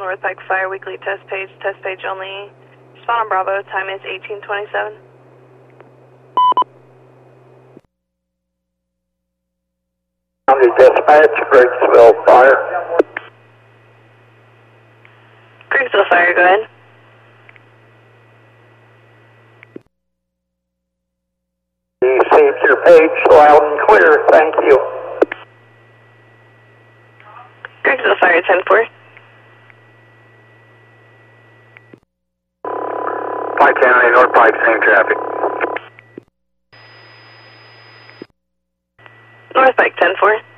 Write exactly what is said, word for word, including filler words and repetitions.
North Pike Fire weekly test page, test page only. Spawn on Bravo, time is eighteen twenty-seven. County Dispatch, Griggsville Fire. Griggsville Fire, go ahead. Received your page loud and clear, thank you. Griggsville Fire, ten four. Pike County, North Pike, same traffic. North Pike, ten four.